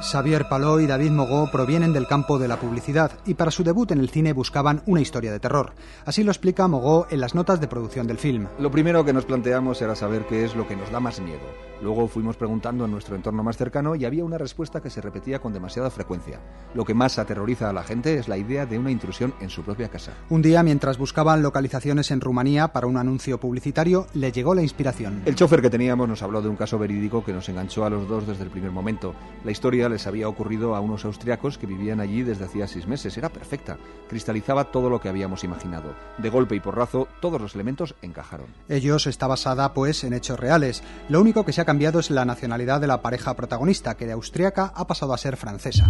Xavier Paló y David Mogó provienen del campo de la publicidad y para su debut en el cine buscaban una historia de terror. Así lo explica Mogó en las notas de producción del film. Lo primero que nos planteamos era saber qué es lo que nos da más miedo. Luego fuimos preguntando en nuestro entorno más cercano y había una respuesta que se repetía con demasiada frecuencia. Lo que más aterroriza a la gente es la idea de una intrusión en su propia casa. Un día, mientras buscaban localizaciones en Rumanía para un anuncio publicitario, le llegó la inspiración. El chofer que teníamos nos habló de un caso verídico que nos enganchó a los dos desde el primer momento. La historia les había ocurrido a unos austriacos que vivían allí desde hacía 6 meses. Era perfecta, cristalizaba todo lo que habíamos imaginado. De golpe y porrazo, todos los elementos encajaron. Ellos está basada, pues, en hechos reales. Lo único que se ha cambiado es la nacionalidad de la pareja protagonista, que de austriaca ha pasado a ser francesa.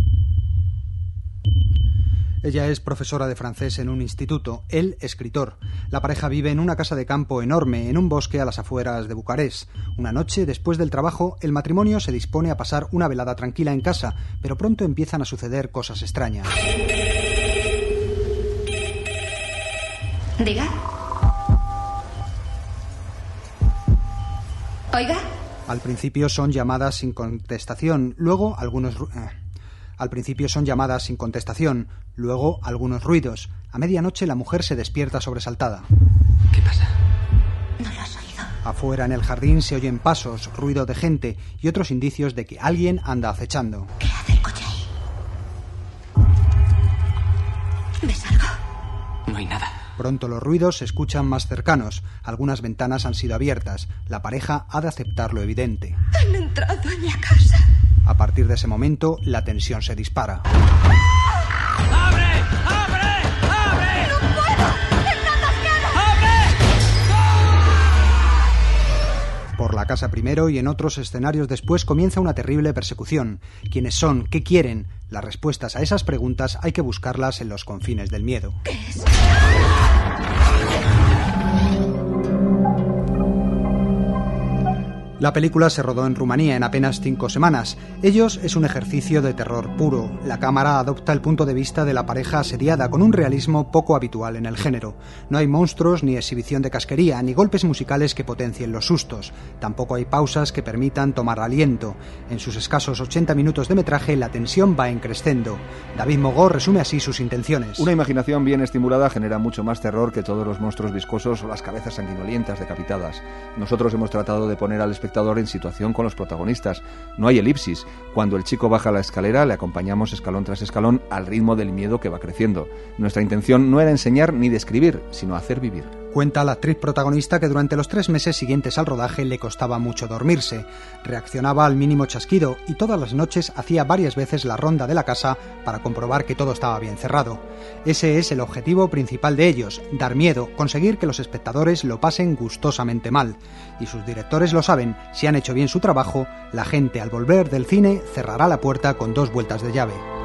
Ella es profesora de francés en un instituto, él escritor. La pareja vive en una casa de campo enorme, en un bosque a las afueras de Bucarest. Una noche, después del trabajo, el matrimonio se dispone a pasar una velada tranquila en casa, pero pronto empiezan a suceder cosas extrañas. Diga. Oiga. Al principio son llamadas sin contestación, luego algunos ruidos. A medianoche la mujer se despierta sobresaltada. ¿Qué pasa? No lo has oído. Afuera en el jardín se oyen pasos, ruido de gente y otros indicios de que alguien anda acechando. ¿Qué hace el coche ahí? ¿Ves algo? No hay nada. Pronto los ruidos se escuchan más cercanos. Algunas ventanas han sido abiertas. La pareja ha de aceptar lo evidente. Han entrado en la casa. A partir de ese momento, la tensión se dispara. ¡Abre! ¡Abre! ¡Abre! ¡No puedo! ¡Está atascada! ¡Abre! Por la casa primero y en otros escenarios después comienza una terrible persecución. ¿Quiénes son? ¿Qué quieren? Las respuestas a esas preguntas hay que buscarlas en los confines del miedo. ¿Qué es? La película se rodó en Rumanía en apenas 5 semanas. Ellos es un ejercicio de terror puro. La cámara adopta el punto de vista de la pareja asediada con un realismo poco habitual en el género. No hay monstruos, ni exhibición de casquería, ni golpes musicales que potencien los sustos. Tampoco hay pausas que permitan tomar aliento. En sus escasos 80 minutos de metraje, la tensión va en crescendo. David Mogó resume así sus intenciones. Una imaginación bien estimulada genera mucho más terror que todos los monstruos viscosos o las cabezas sanguinolientas decapitadas. Nosotros hemos tratado de poner al espectador en situación con los protagonistas. No hay elipsis. Cuando el chico baja la escalera, le acompañamos escalón tras escalón al ritmo del miedo que va creciendo. Nuestra intención no era enseñar ni describir, sino hacer vivir. Cuenta la actriz protagonista que durante los 3 meses siguientes al rodaje le costaba mucho dormirse. Reaccionaba al mínimo chasquido y todas las noches hacía varias veces la ronda de la casa para comprobar que todo estaba bien cerrado. Ese es el objetivo principal de ellos, dar miedo, conseguir que los espectadores lo pasen gustosamente mal. Y sus directores lo saben, si han hecho bien su trabajo, la gente al volver del cine cerrará la puerta con 2 vueltas de llave.